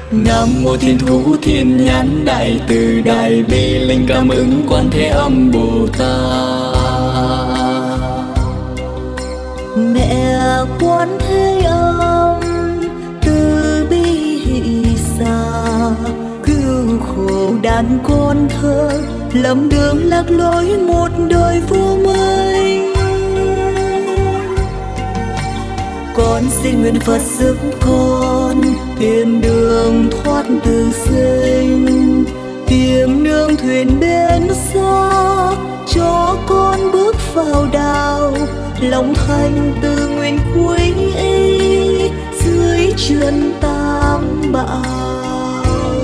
Nam mô Thiên Thủ Thiên Nhãn Đại Từ Đại Bi Linh Cảm Ứng Quan Thế Âm Bồ Tát. Mẹ Quan Thế Âm từ bi hỷ xả, cứu khổ đàn con thơ lầm đường lạc lối một đời vô minh. Con xin nguyện Phật giúp con tìm đường thoát từ sinh, tìm nương thuyền bên xa cho con bước vào đạo. Lòng thành từ nguyện quý y dưới chân tam bảo.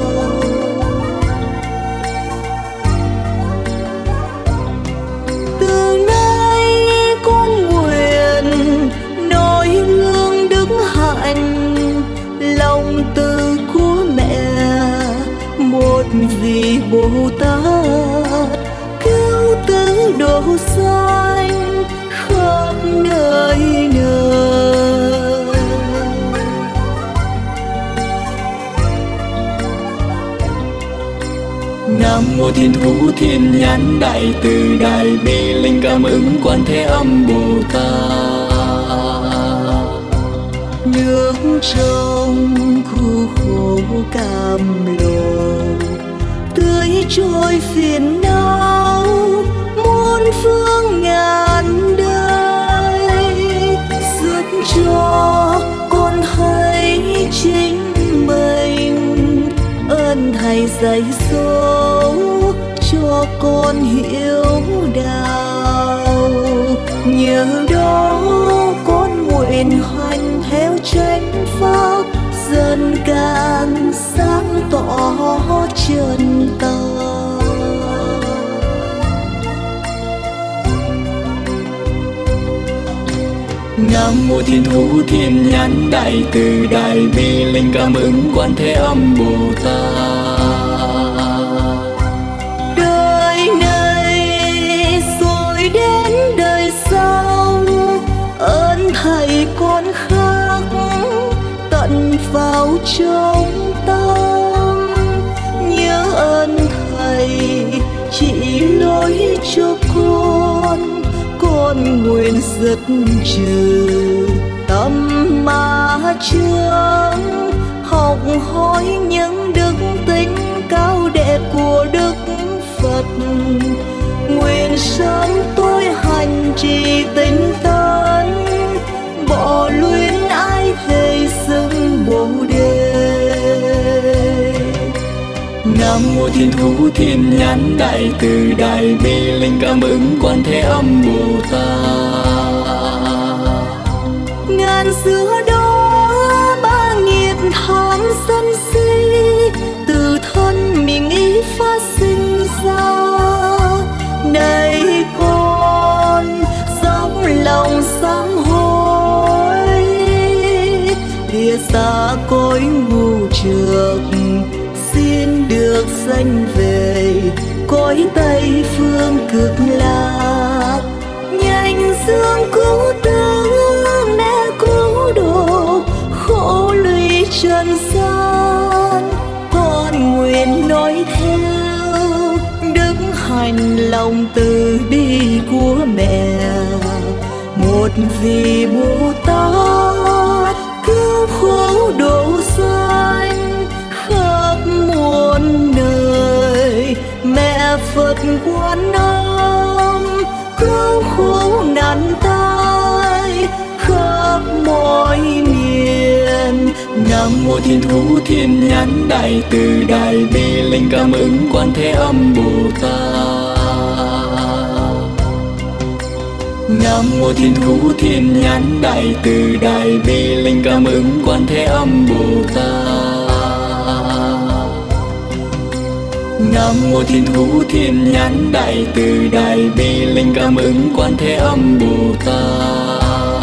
Từ nay con nguyện noi gương đức hạnh, lòng từ của mẹ một vị Bồ Tát cứu tứ độ sanh khắp nơi nơi. Nam mô Thiên Thủ Thiên Nhãn Đại Từ Đại Bi Linh Cảm Ứng Quan Thế Âm Bồ Tát. Nước trong khu khổ cam lồ tưới trôi phiền não muôn phương ngàn đời, giúp cho con thấy chính mình. Ơn Thầy dạy dỗ cho con hiểu đạo, nhờ đó con nguyện hành theo chánh pháp, dần càng sáng tỏ chân ta. Nam mô Thiên Thủ Thiên Nhãn Đại Từ Đại Bi Linh Cảm Ứng Quan Thế Âm Bồ Tát. Đời này rồi đến đời sau, ơn Thầy con khác tận vào trong tâm. Nhớ ơn Thầy chỉ lối cho con nguyện dứt trừ tâm ma chướng, học hỏi những đức tính cao đẹp của Đức Phật. Nguyện sớm tôi hành trì tinh tấn, bỏ luyến ái thề xưng Bồ Đề. Nam mô Thiên Thủ Thiên Nhãn Đại Từ Đại Bi Linh Cảm Ứng Quan Thế Âm Bồ Tát. Ngàn xưa đó ba nghiệp tham sân si từ thân mình ý phát sinh ra. Này con dốc lòng sám hối, lìa xa cõi ngu trược, xin được sanh về cõi Tây phương cực lạc. Nhanh dương cứu tử mẹ cứu độ khổ lụy trần gian, con nguyện nói theo đức hành lòng từ bi của mẹ. Một vị Bồ Tát cứu khổ độ sanh khắp muôn nơi. Mẹ Phật Quan Âm cứu khổ nạn tai khắp mọi miền. Nam mô Thiên Thủ Thiên Nhãn Đại Từ Đại Bi Linh Cảm Ứng Quan Thế Âm Bồ Tát. Nam mô Thiên Thủ Thiên Nhãn Đại Từ Đại Bi Linh Cảm Ứng Quan Thế Âm Bồ Tát. Nam mô Thiên Thủ Thiên Nhãn Đại Từ Đại Bi Linh Cảm Ứng Quan Thế Âm Bồ Tát.